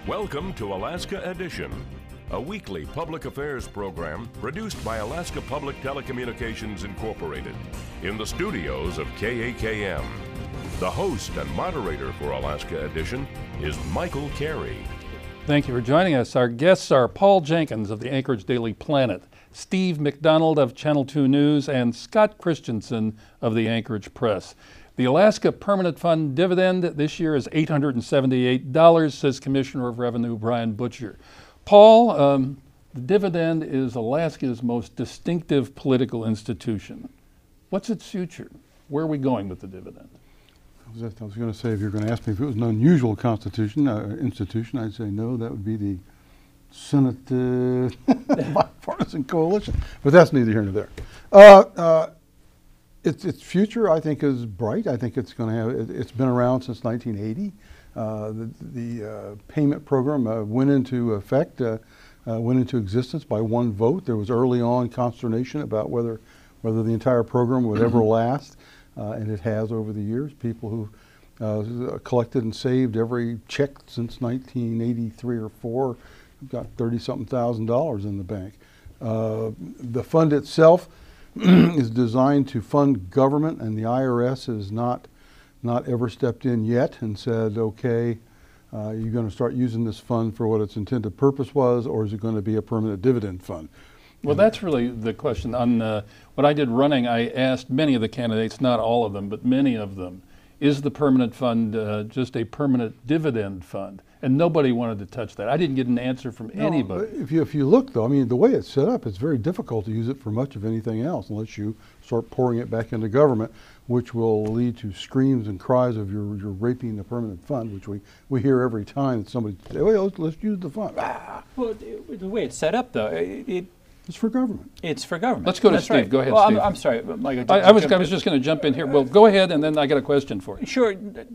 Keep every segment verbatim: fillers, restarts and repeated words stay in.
Welcome to Alaska Edition, a weekly public affairs program produced by Alaska Public Telecommunications Incorporated in the studios of K A K M. The host and moderator for Alaska Edition is Michael Carey. Thank you for joining us. Our guests are Paul Jenkins of the Anchorage Daily Planet, Steve McDonald of Channel two News, and Scott Christensen of the Anchorage Press. The Alaska Permanent Fund dividend this year is eight hundred seventy-eight dollars, says Commissioner of Revenue Brian Butcher. Paul, um, the dividend is Alaska's most distinctive political institution. What's its future? Where are we going with the dividend? I was, I was going to say, if you're going to ask me if it was an unusual constitution, uh, institution, I'd say no, that would be the Senate uh, bipartisan coalition. But that's neither here nor there. Uh, uh, its, its future, I think, is bright. I think it's going to have, it, it's been around since nineteen eighty. Uh, the the uh, payment program uh, went into effect, uh, uh, went into existence by one vote. There was early on consternation about whether, whether the entire program would ever last. Uh, and it has over the years. People who uh, collected and saved every check since nineteen eighty-three or four have got thirty something thousand dollars in the bank. Uh, the fund itself is designed to fund government, and the I R S has not not ever stepped in yet and said, okay, uh, you're going to start using this fund for what its intended purpose was, or is it going to be a permanent dividend fund? Well, that's really the question. On uh, what I did running, I asked many of the candidates, not all of them, but many of them, is the permanent fund uh, just a permanent dividend fund? And nobody wanted to touch that. I didn't get an answer from no, anybody. If you, if you look, though, I mean, the way it's set up, it's very difficult to use it for much of anything else unless you start pouring it back into government, which will lead to screams and cries of you're, you're raping the permanent fund, which we, we hear every time that somebody says, well, let's, let's use the fund. Ah. Well, the way it's set up, though, it, it It's for government. It's for government. Let's go to That's Steve. Right. Go ahead, well, Steve. I'm, I'm sorry, Michael. I, I was I was just going to jump in here. Well, go ahead, and then I got a question for you. Sure.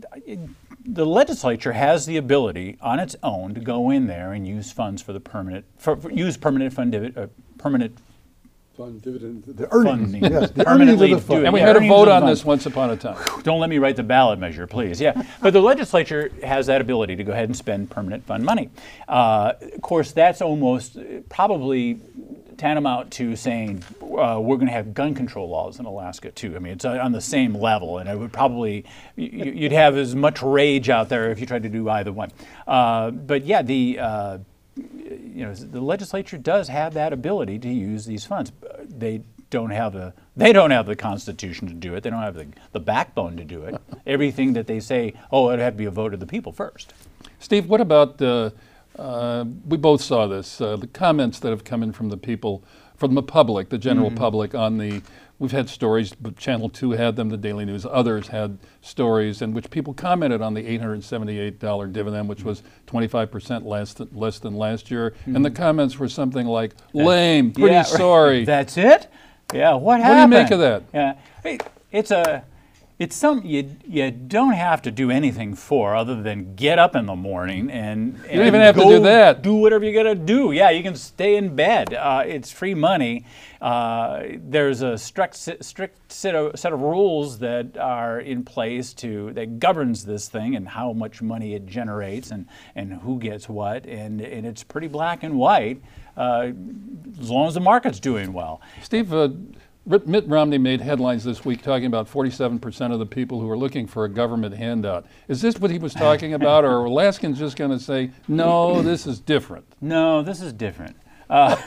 The legislature has the ability on its own to go in there and use funds for the permanent, for, for use permanent fund divi- uh, permanent fund dividend. The earnings. funding. Yes, the Permanently earnings of the fund. do it. And we Yeah, had a earnings vote of the on fund. this once upon a time. Don't let me write the ballot measure, please. Yeah, but the legislature has that ability to go ahead and spend permanent fund money. Uh, of course, that's almost probably tantamount to saying uh, we're going to have gun control laws in Alaska too. I mean, it's on the same level, and it would probably you'd have as much rage out there if you tried to do either one. Uh, but yeah, the uh, you know the legislature does have that ability to use these funds. They don't have the they don't have the Constitution to do it. They don't have the, the backbone to do it. Everything that they say, oh, it'd have to be a vote of the people first. Steve, what about uh, uh, we both saw this, uh, the comments that have come in from the people, from the public, the general mm-hmm. public on the, we've had stories, but Channel two had them, the Daily News, others had stories in which people commented on the eight hundred seventy-eight dollars dividend, which was twenty-five percent less than, less than last year. Mm-hmm. And the comments were something like, lame, pretty yeah, sorry. That's it? Yeah, what happened? What do you make of that? Yeah, hey, it's a, it's something you you don't have to do anything for other than get up in the morning and, and you don't even have to do that. Do whatever you got to do. Yeah, you can stay in bed. Uh, it's free money. Uh, there's a strict strict set of, set of rules that are in place to that governs this thing and how much money it generates and and who gets what, and and it's pretty black and white. Uh, as long as the market's doing well. Steve, uh, Mitt Romney made headlines this week talking about forty-seven percent of the people who are looking for a government handout. Is this what he was talking about, or are Alaskans just going to say, no, this is different? No, this is different. Uh,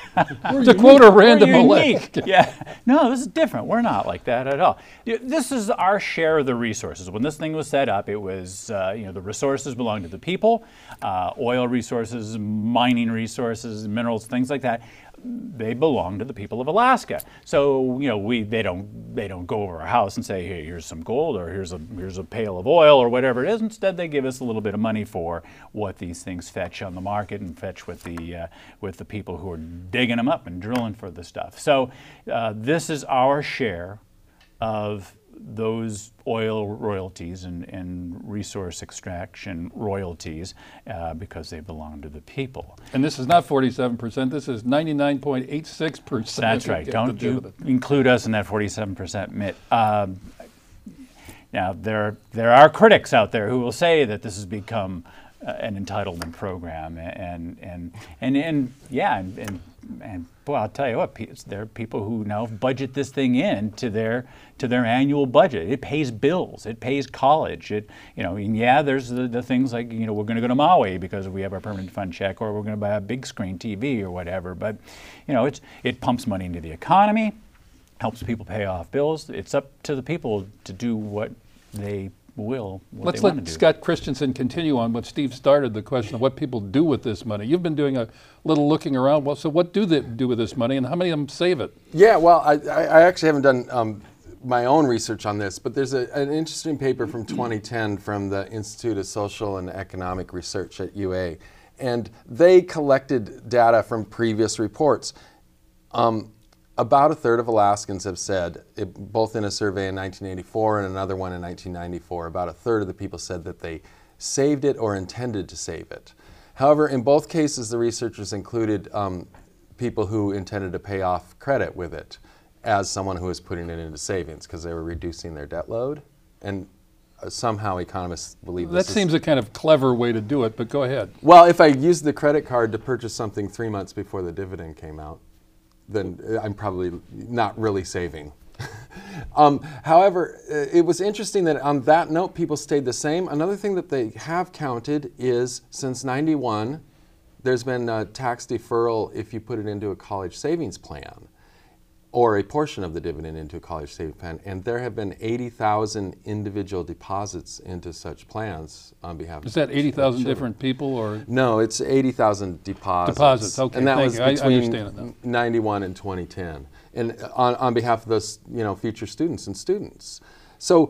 to quote a random elect. Yeah, no, this is different. We're not like that at all. This is our share of the resources. When this thing was set up, it was, uh, you know, the resources belong to the people, uh, oil resources, mining resources, minerals, things like that. They belong to the people of Alaska. So, you know, we they don't they don't go over our house and say, hey, here's some gold, or here's a here's a pail of oil, or whatever it is. Instead, they give us a little bit of money for what these things fetch on the market and fetch with the uh, with the people who are digging them up and drilling for the stuff. So, uh, this is our share of those oil royalties and, and resource extraction royalties uh, because they belong to the people. And this is not forty-seven percent, this is ninety-nine point eight six percent. That's right. Don't you include us in that forty-seven percent, Mitt. Um, now, there, there are critics out there who will say that this has become uh, an entitlement program, and and and and yeah, and and, and boy, I'll tell you what, there are people who now budget this thing in to their to their annual budget. It pays bills, it pays college, it you know, and yeah, there's the, the things like, you know, we're going to go to Maui because we have our permanent fund check, or we're going to buy a big screen T V or whatever. But you know, it's it pumps money into the economy, helps people pay off bills. It's up to the people to do what they will. What Let's they let want to do. Scott Christensen continue on what Steve started, the question of what people do with this money. You've been doing a little looking around. Well, so what do they do with this money, and how many of them save it? Yeah, well, I, I actually haven't done um, my own research on this, but there's a, an interesting paper from twenty ten from the Institute of Social and Economic Research at U A, and they collected data from previous reports. Um, About a third of Alaskans have said, it, both in a survey in nineteen eighty-four and another one in nineteen ninety-four, about a third of the people said that they saved it or intended to save it. However, in both cases, the researchers included um, people who intended to pay off credit with it as someone who was putting it into savings because they were reducing their debt load. And uh, somehow economists believe That this seems is, a kind of clever way to do it, but go ahead. well, if I used the credit card to purchase something three months before the dividend came out, then I'm probably not really saving. um, however, it was interesting that on that note, people stayed the same. Another thing that they have counted is since ninety-one, there's been a tax deferral if you put it into a college savings plan, or a portion of the dividend into a college savings plan, and there have been eighty thousand individual deposits into such plans on behalf of Is that eighty thousand children. different people, or? No, it's eighty thousand deposits. Deposits, okay, And that thank was you. I between understand it now. ninety-one and twenty ten, and on, on behalf of those, you know, future students and students. So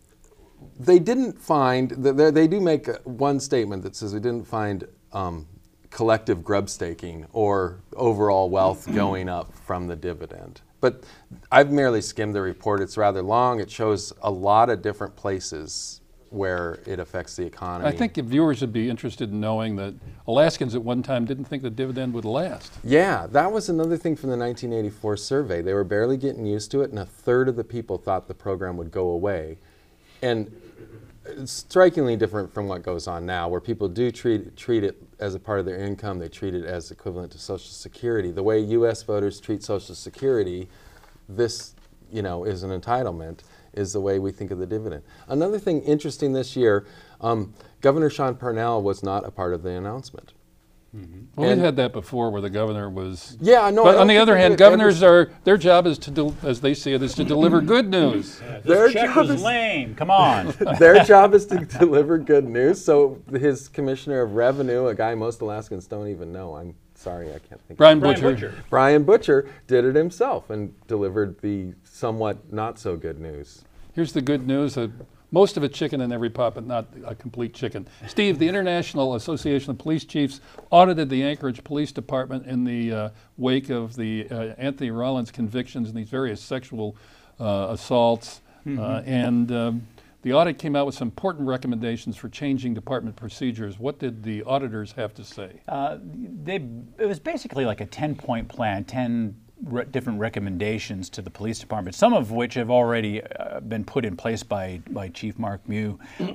they didn't find, they, they do make one statement that says we didn't find um, collective grub staking or overall wealth going up from the dividend. But I've merely skimmed the report. It's rather long. It shows a lot of different places where it affects the economy. I think viewers would be interested in knowing that Alaskans at one time didn't think the dividend would last. Yeah, that was another thing from the nineteen eighty-four survey. They were barely getting used to it, and a third of the people thought the program would go away. And it's strikingly different from what goes on now, where people do treat, treat it as a part of their income. They treat it as equivalent to Social Security. The way U S voters treat Social Security, this, you know, is an entitlement, is the way we think of the dividend. Another thing interesting this year, um, Governor Sean Parnell was not a part of the announcement. Mm-hmm. Well, And- we've had that before where the governor was. Yeah, no. I But don't on the think other they hand, did governors every- are, their job is to, do, as they see it, is to deliver good news. Their This check job was is- lame. Come on. Their job is to deliver good news. So his commissioner of revenue, a guy most Alaskans don't even know, I'm sorry, I can't think Brian of Brian Butcher. Butcher. Brian Butcher did it himself and delivered the somewhat not so good news. Here's the good news. Uh, most of it chicken in every pot, but not a complete chicken. Steve, the International Association of Police Chiefs audited the Anchorage Police Department in the uh, wake of the uh, Anthony Rollins convictions and these various sexual uh, assaults. Mm-hmm. Uh, and um, the audit came out with some important recommendations for changing department procedures. What did the auditors have to say? Uh, they, it was basically like a ten-point plan, ten re- different recommendations to the police department, some of which have already uh, been put in place by, by Chief Mark Mew.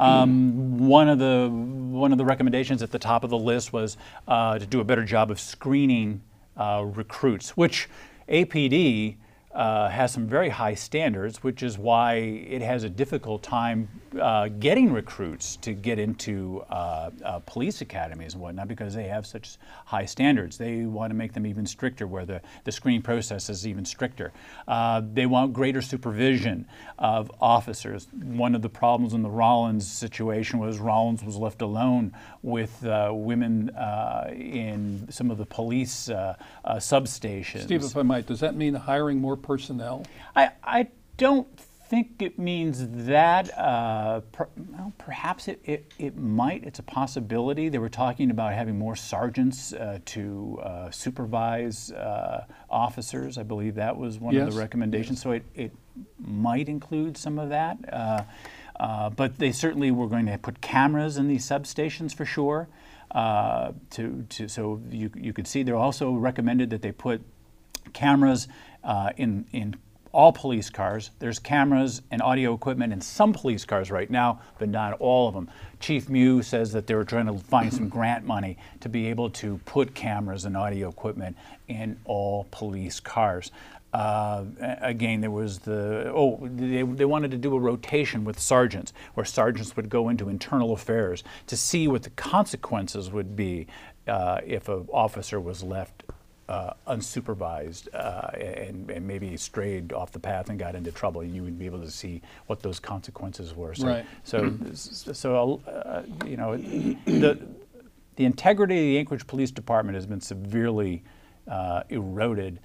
Um, one of the one of the recommendations at the top of the list was uh, to do a better job of screening uh, recruits, which A P D Uh, has some very high standards, which is why it has a difficult time uh, getting recruits to get into uh, uh, police academies and whatnot, because they have such high standards. They want to make them even stricter, where the, the screening process is even stricter. Uh, they want greater supervision of officers. One of the problems in the Rollins situation was Rollins was left alone with uh, women uh, in some of the police uh, uh, substations. Steve, if I might, does that mean hiring more personnel? I, I don't think it means that. Uh, per, well, perhaps it, it, it might. It's a possibility. They were talking about having more sergeants uh, to uh, supervise uh, officers. I believe that was one Yes. of the recommendations. So it, it might include some of that. Uh, uh, but they certainly were going to put cameras in these substations for sure. Uh, to, to, so you, you could see, they also recommended that they put cameras uh, in, in all police cars. There's cameras and audio equipment in some police cars right now, but not all of them. Chief Mew says that they were trying to find some grant money to be able to put cameras and audio equipment in all police cars. Uh, again, there was the, oh, they, they wanted to do a rotation with sergeants, where sergeants would go into internal affairs to see what the consequences would be uh, if an officer was left uh, unsupervised uh, and, and maybe strayed off the path and got into trouble. You would be able to see what those consequences were. So, right. so, so uh, you know, the, the integrity of the Anchorage Police Department has been severely uh, eroded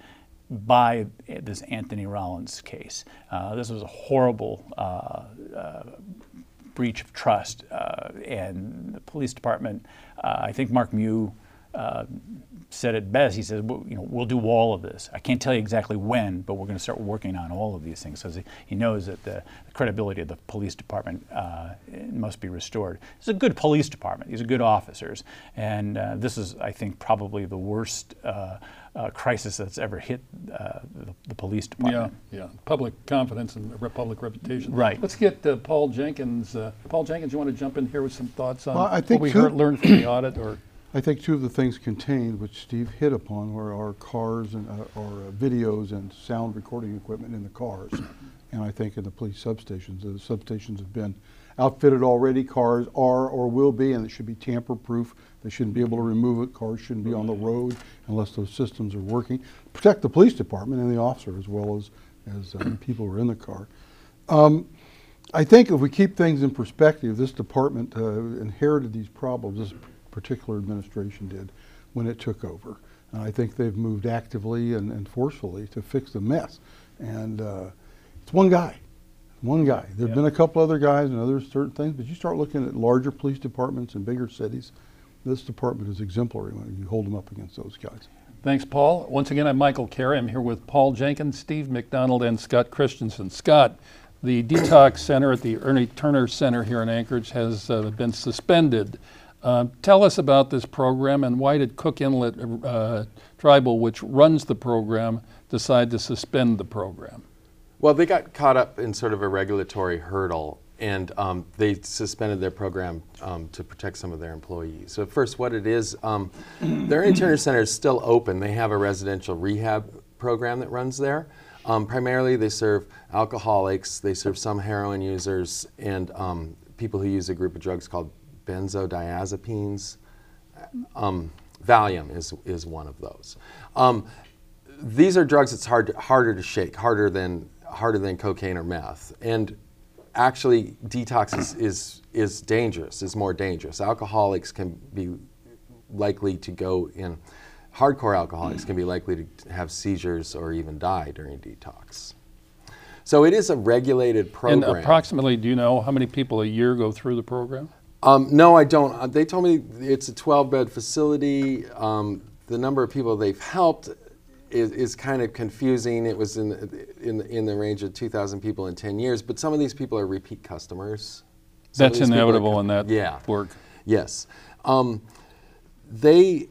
by this Anthony Rollins case. Uh, this was a horrible uh, uh, breach of trust, uh, and the police department, uh, I think Mark Mew uh, said it best. He said, well, you know, we'll do all of this. I can't tell you exactly when, but we're going to start working on all of these things. So he knows that the, the credibility of the police department uh, must be restored. It's a good police department. These are good officers. And uh, this is, I think, probably the worst uh, uh, crisis that's ever hit uh, the, the police department. Yeah, yeah. Public confidence and public reputation. Right. Let's get uh, Paul Jenkins. Uh, Paul Jenkins, you want to jump in here with some thoughts on Well, I think what we two- heard, learned from the audit? Or I think two of the things contained, which Steve hit upon, were our cars and uh, or uh, videos and sound recording equipment in the cars. And I think in the police substations, the substations have been outfitted already. Cars are or will be, and it should be tamper-proof. They shouldn't be able to remove it. Cars shouldn't be on the road unless those systems are working. Protect the police department and the officer as well as, as uh, people who are in the car. Um, I think if we keep things in perspective, this department uh, inherited these problems, this particular administration did, when it took over. And I think they've moved actively and, and forcefully to fix the mess. And uh, it's one guy, one guy. There have Yep. been a couple other guys and other certain things, but you start looking at larger police departments in bigger cities, this department is exemplary when you hold them up against those guys. Thanks, Paul. Once again, I'm Michael Carey. I'm here with Paul Jenkins, Steve McDonald, and Scott Christensen. Scott, the Detox Center at the Ernie Turner Center here in Anchorage has uh, been suspended. Uh, tell us about this program, and why did Cook Inlet uh, Tribal, which runs the program, decide to suspend the program? Well, they got caught up in sort of a regulatory hurdle, and um, they suspended their program um, to protect some of their employees. So first, what it is, um, the Ernie Turner Center is still open. They have a residential rehab program that runs there. Um, primarily, they serve alcoholics, they serve some heroin users, and um, people who use a group of drugs called benzodiazepines. Um, Valium is, is one of those. Um, these are drugs that's hard to, harder to shake, harder than, harder than cocaine or meth. And actually, detox is, is, is dangerous, is more dangerous. Alcoholics can be likely to go in, hardcore alcoholics can be likely to have seizures or even die during detox. So it is a regulated program. And approximately, do you know how many people a year go through the program? Um, no, I don't. Uh, they told me it's a twelve bed facility. Um, the number of people they've helped is, is kind of confusing. It was in the, in the, in the range of two thousand people in ten years, but some of these people are repeat customers. Some of That's these people are inevitable co- in that yeah. work. Yes. Um, they,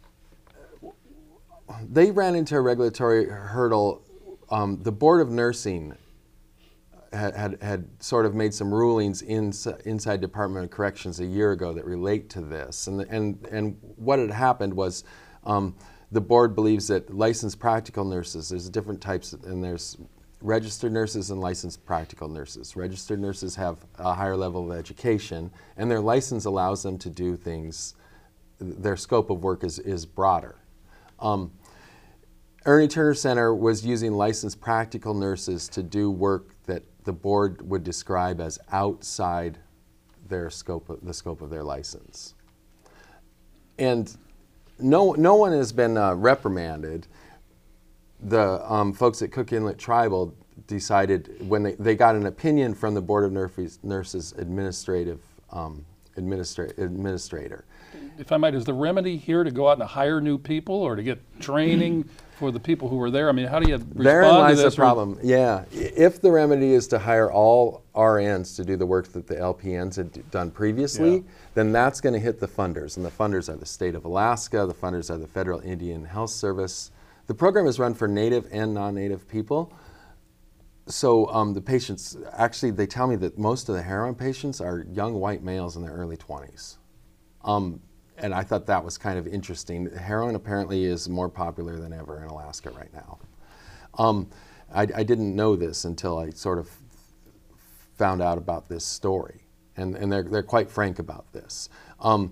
they ran into a regulatory hurdle. Um, the Board of Nursing had, had, had sort of made some rulings in, inside Department of Corrections a year ago that relate to this. And, and, and what had happened was um, the board believes that licensed practical nurses, there's different types, and there's registered nurses and licensed practical nurses. Registered nurses have a higher level of education, and their license allows them to do things, their scope of work is, is broader. Um, Ernie Turner Center was using licensed practical nurses to do work that the board would describe as outside their scope of, the scope of their license. And no, no one has been uh, reprimanded. The um, folks at Cook Inlet Tribal decided when they, they got an opinion from the Board of Nurses, Nurses administrative um, administra administrator. If I might, is the remedy here to go out and hire new people, or to get training for the people who are there? I mean, how do you respond Therein lies to this? the problem. Yeah, if the remedy is to hire all R Ns to do the work that the L P Ns had d- done previously, Yeah. then that's going to hit the funders, and the funders are the state of Alaska. The funders are the Federal Indian Health Service. The program is run for Native and non-Native people. so um, the patients, actually they tell me that most of the heroin patients are young white males in their early twenties. Um, and I thought that was kind of interesting. Heroin apparently is more popular than ever in Alaska right now. Um, I, I didn't know this until I sort of found out about this story. And, and they're, they're quite frank about this. Um,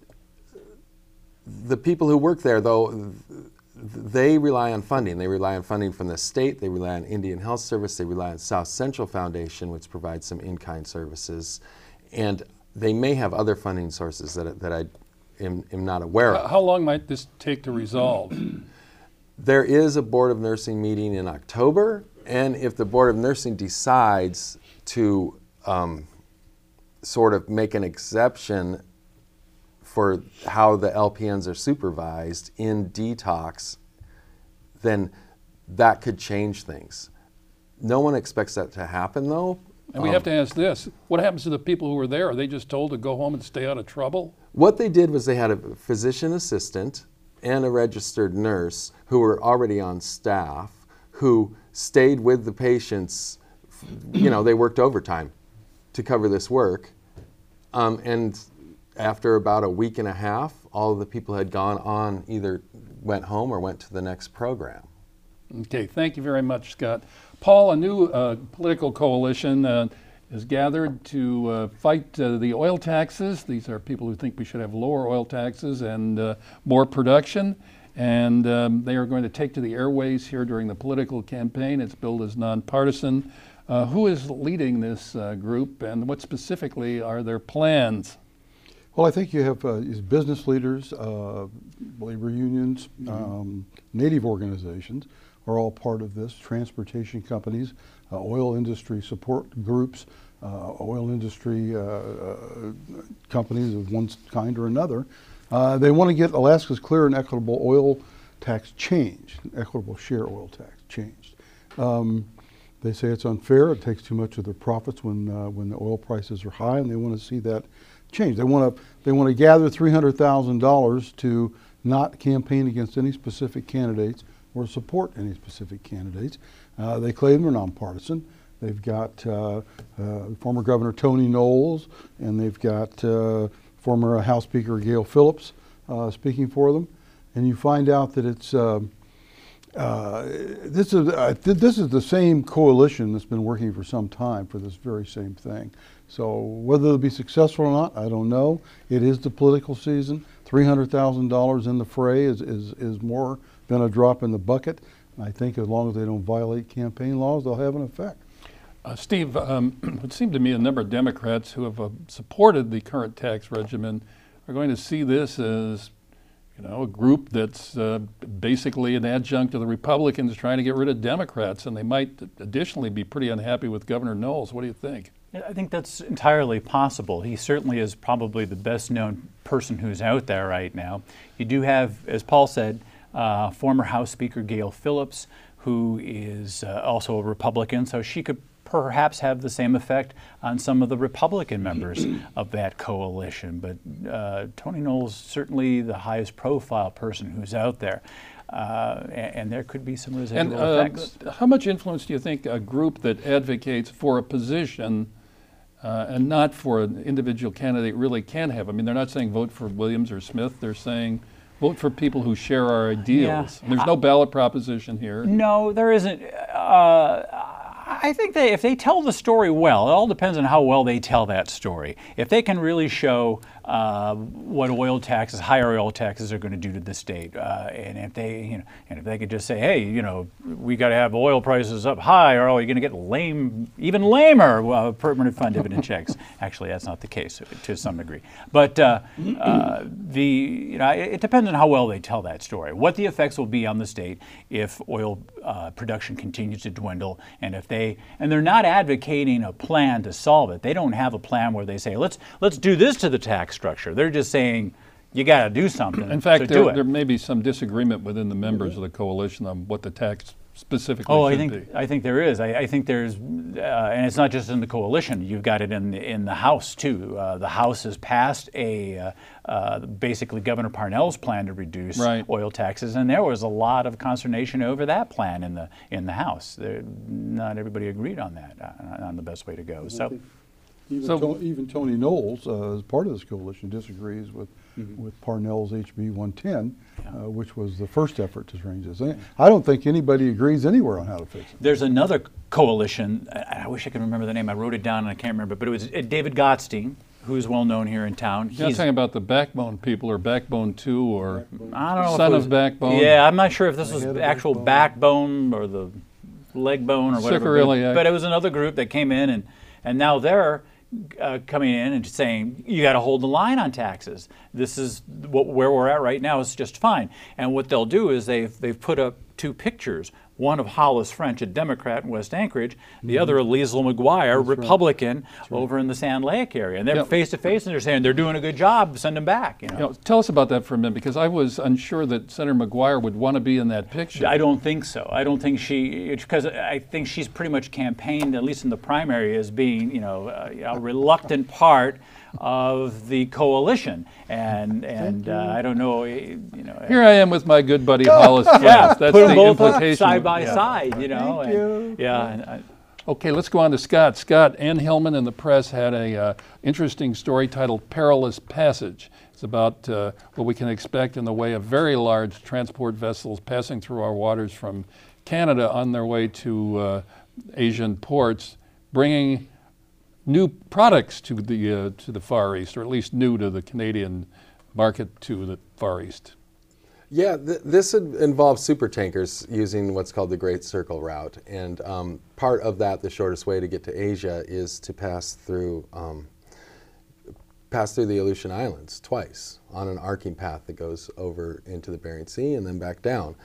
the people who work there, though, they rely on funding. They rely on funding from the state, they rely on Indian Health Service, they rely on South Central Foundation, which provides some in-kind services, and they may have other funding sources that, that I am, am not aware of. How long might this take to resolve? There is a Board of Nursing meeting in October, and if the Board of Nursing decides to um, sort of make an exception for how the L P Ns are supervised in detox, then that could change things. No one expects that to happen, though. And we um, have to ask this, what happens to the people who were there? Are they just told to go home and stay out of trouble? What they did was they had a physician assistant and a registered nurse who were already on staff who stayed with the patients. You know, they worked overtime to cover this work. Um, and after about a week and a half, all of the people had gone on, either went home or went to the next program. Okay, thank you very much, Scott. Paul, a new uh, political coalition uh, is gathered to uh, fight uh, the oil taxes. These are people who think we should have lower oil taxes and uh, more production. And um, they are going to take to the airways here during the political campaign. It's billed as nonpartisan. Uh, who is leading this uh, group, and what specifically are their plans? Well, I think you have uh, these business leaders, uh, labor unions, mm-hmm. um, Native organizations are all part of this, transportation companies, uh, oil industry support groups, uh, oil industry uh, uh, companies of one kind or another. Uh, they want to get Alaska's clear and equitable oil tax changed, equitable share oil tax changed. Um, They say it's unfair. It takes too much of their profits when uh, when the oil prices are high, and they want to see that change. They want to they want to gather three hundred thousand dollars to not campaign against any specific candidates or support any specific candidates. Uh, they claim they're nonpartisan. They've got uh, uh, former Governor Tony Knowles, and they've got uh, former House Speaker Gale Phillips uh, speaking for them. And you find out that it's. Uh, Uh, this is uh, th this is the same coalition that's been working for some time for this very same thing. So whether they'll be successful or not, I don't know. It is the political season. three hundred thousand dollars in the fray is, is, is more than a drop in the bucket. I think as long as they don't violate campaign laws, they'll have an effect. Uh, Steve, um, it seemed to me a number of Democrats who have uh, supported the current tax regimen are going to see this as You know, a group that's uh, basically an adjunct to the Republicans trying to get rid of Democrats, and they might additionally be pretty unhappy with Governor Knowles. What do you think? I think that's entirely possible. He certainly is probably the best known person who's out there right now. You do have, as Paul said, uh, former House Speaker Gale Phillips, who is uh, also a Republican, so she could perhaps have the same effect on some of the Republican members of that coalition. But uh, Tony Knowles certainly the highest profile person who's out there. Uh, and, and there could be some residual and, uh, effects. How much influence do you think a group that advocates for a position uh, and not for an individual candidate really can have? I mean, they're not saying vote for Williams or Smith. They're saying vote for people who share our ideals. Yeah. There's no ballot proposition here. No, there isn't. Uh, I think they, if they tell the story well, it all depends on how well they tell that story. If they can really show uh, what oil taxes, higher oil taxes are going to do to the state, uh, and if they, you know, and if they could just say, hey, you know, we got to have oil prices up high, or oh, you're going to get lame, even lamer uh, permanent fund dividend checks. Actually, that's not the case to some degree. But uh, uh, the, you know, it, it depends on how well they tell that story. What the effects will be on the state if oil uh, production continues to dwindle, and if they, and they're not advocating a plan to solve it. They don't have a plan where they say, let's let's do this to the tax structure. They're just saying, you got to do something. In fact, so there, do it. there may be some disagreement within the members of the coalition on what the tax specifically Oh, I should think be. I think there is. I, I think there's, uh, and it's not just in the coalition. You've got it in the, in the House too. Uh, the House has passed a uh, uh, basically Governor Parnell's plan to reduce Right. oil taxes, and there was a lot of consternation over that plan in the in the House. There, not everybody agreed on that uh, on the best way to go. So. Even, So- To- even Tony Knowles, uh, as part of this coalition, disagrees with with Parnell's H B one ten, uh, which was the first effort to change this. I don't think anybody agrees anywhere on how to fix it. There's another coalition. I, I wish I could remember the name. I wrote it down and I can't remember. But it was uh, David Gottstein, who's well known here in town. You're not He's- talking about the Backbone people or Backbone two or I don't know. if Son it of was- Backbone. Yeah, I'm not sure if this was head of actual Backbone. backbone or the leg bone or whatever. Sacroiliac. But, but it was another group that came in, and and now they're uh, coming in and saying you got to hold the line on taxes. This is what, where we're at right now is just fine. And what they'll do is they've they've put up two pictures. One of Hollis French, a Democrat in West Anchorage, the other of Liesl McGuire, Republican, over in the Sand Lake area. And they're Yep. face to face, and they're saying they're doing a good job. Send them back. You know. You know, tell us about that for a minute, because I was unsure that Senator McGuire would want to be in that picture. I don't think so. I don't think she, because I think she's pretty much campaigned, at least in the primary, as being, you know, a, a reluctant part of the coalition. And and uh, I don't know, you know. Here I am with my good buddy Hollis French. yeah, That's put them the both up implication. side by Yeah. side, you know. Thank and- you. Yeah. And I, Okay, let's go on to Scott. Scott, Ann Hillman in the press had a uh, interesting story titled Perilous Passage. It's about uh, what we can expect in the way of very large transport vessels passing through our waters from Canada on their way to uh, Asian ports, bringing new products to the uh, to the Far East, or at least new to the Canadian market to the Far East. Yeah, th- this would involve super tankers using what's called the Great Circle Route, and um, part of that, the shortest way to get to Asia, is to pass through um, pass through the Aleutian Islands twice on an arcing path that goes over into the Bering Sea and then back down.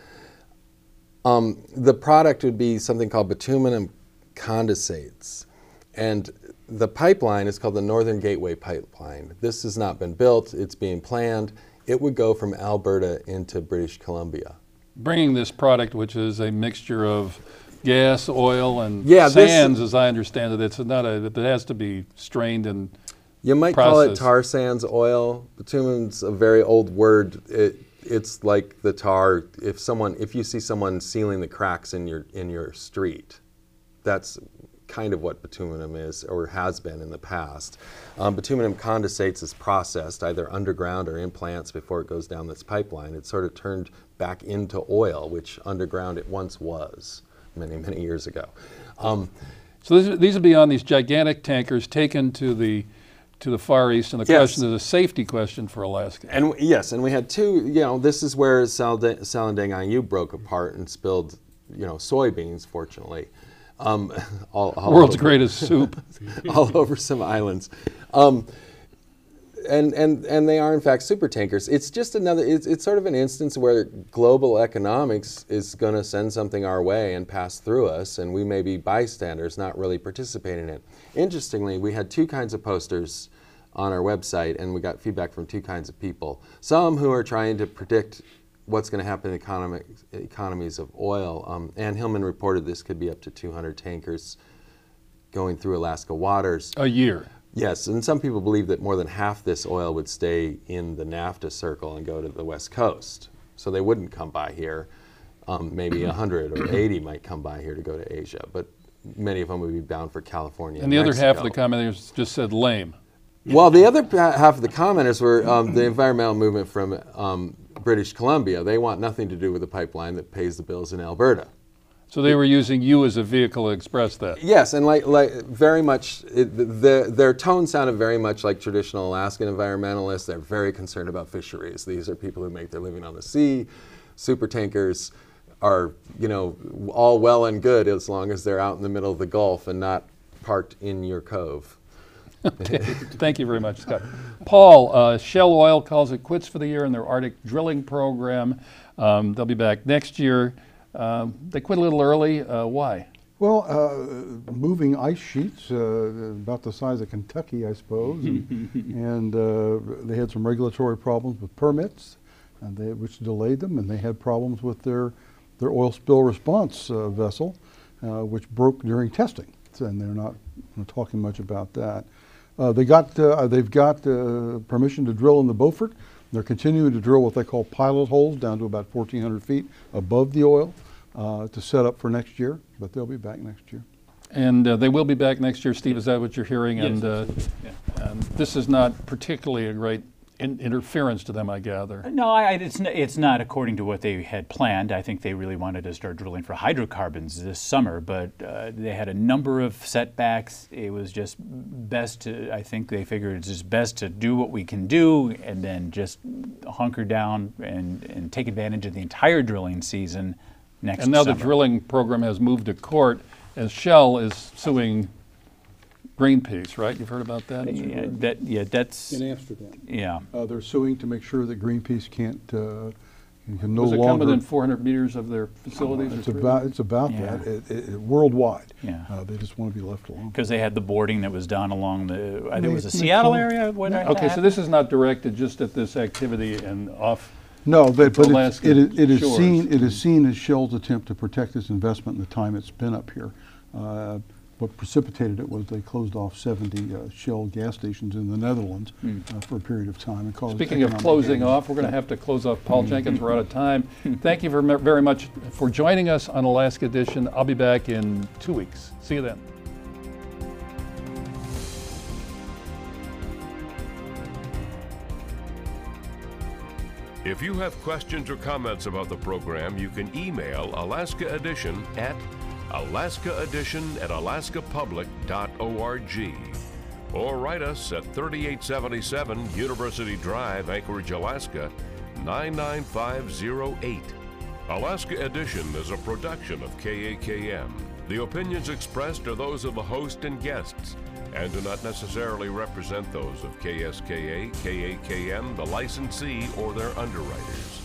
Um, the product would be something called bituminum condensates, and the pipeline is called the Northern Gateway Pipeline. This has not been built; it's being planned. It would go from Alberta into British Columbia. Bringing this product, which is a mixture of gas, oil, and Yeah, this- sands, as I understand it, it's not a. It has to be strained and. You might call it Process. tar sands oil. Bitumen's a very old word. It, it's like the tar. If someone, if you see someone sealing the cracks in your in your street, that's kind of what bituminum is, or has been in the past. Um, bituminum condensates is processed either underground or in plants before it goes down this pipeline. It's sort of turned back into oil, which underground it once was many, many years ago. Um, So these, these would be on these gigantic tankers taken to the to the Far East, and the Yes. question is a safety question for Alaska. And w- yes, and we had two, you know, this is where Salda- Salandang I U broke apart and spilled, you know, soybeans, fortunately. Um, all, all World's over, greatest soup. all over some islands. Um, and, and, and they are, in fact, super tankers. It's just another, it's, it's sort of an instance where global economics is going to send something our way and pass through us, and we may be bystanders, not really participating in it. Interestingly, we had two kinds of posters on our website, and we got feedback from two kinds of people. Some who are trying to predict what's going to happen in economic, economies of oil. Um, Ann Hillman reported this could be up to two hundred tankers going through Alaska waters. A year. Yes, and some people believe that more than half this oil would stay in the NAFTA circle and go to the West Coast. So they wouldn't come by here. Um, maybe one hundred or eighty might come by here to go to Asia, but many of them would be bound for California. And the other half of the Mexico. commenters just said lame. Well, the other pa- half of the commenters were um, the environmental movement from um, British Columbia. They want nothing to do with the pipeline that pays the bills in Alberta. So they were using you as a vehicle to express that. Yes, and like, like very much, it, the, their tone sounded very much like traditional Alaskan environmentalists. They're very concerned about fisheries. These are people who make their living on the sea. Super tankers are, you know, all well and good as long as they're out in the middle of the Gulf and not parked in your cove. Okay. Thank you very much, Scott. Paul, uh, Shell Oil calls it quits for the year in their Arctic drilling program. Um, they'll be back next year. Um, they quit a little early. Uh, why? Well, uh, moving ice sheets, uh, about the size of Kentucky, I suppose, and, and uh, they had some regulatory problems with permits, and they, which delayed them, and they had problems with their their oil spill response uh, vessel, uh, which broke during testing, and they're not, not talking much about that. Uh, they got, uh, they've got uh, permission to drill in the Beaufort. They're continuing to drill what they call pilot holes down to about fourteen hundred feet above the oil uh, to set up for next year, but they'll be back next year. And uh, they will be back next year, Steve, is that what you're hearing? Yes, and uh, yeah. um, this is not particularly a great in interference to them, I gather. No, I, it's, n it's not according to what they had planned. I think they really wanted to start drilling for hydrocarbons this summer, but uh, they had a number of setbacks. It was just best to, I think they figured it's just best to do what we can do and then just hunker down and, and take advantage of the entire drilling season next And now summer. the drilling program has moved to court as Shell is suing Greenpeace, right? You've heard about that? Yeah, that, yeah, that's, In Amsterdam. yeah. Uh, they're suing to make sure that Greenpeace can't, uh, can no Does it come longer. within four hundred meters of their facilities? It's or three? about, it's about Yeah. that, it, it, it- worldwide. Yeah. Uh, they just want to be left alone. Because they had the boarding that was done along the, I think They- it was the they Seattle call- area. When that Okay, so happened? this is not directed just at this activity and off. No, but, but it's, Alaska it is, it is shores. seen, it is seen as Shell's attempt to protect its investment in the time it's been up here. Uh, What precipitated it was they closed off seventy uh, Shell gas stations in the Netherlands uh, for a period of time and caused Speaking of economic closing damage. off, we're going to have to close off. Paul Jenkins, we're out of time. Thank you very very much for joining us on Alaska Edition. I'll be back in two weeks. See you then. If you have questions or comments about the program, you can email Alaska Edition at alaska edition at alaska public dot org or write us at thirty-eight seventy-seven University Drive, Anchorage, Alaska nine nine five zero eight. Alaska Edition is a production of K A K M. The opinions expressed are those of the host and guests and do not necessarily represent those of K S K A, K A K M, the licensee, or their underwriters.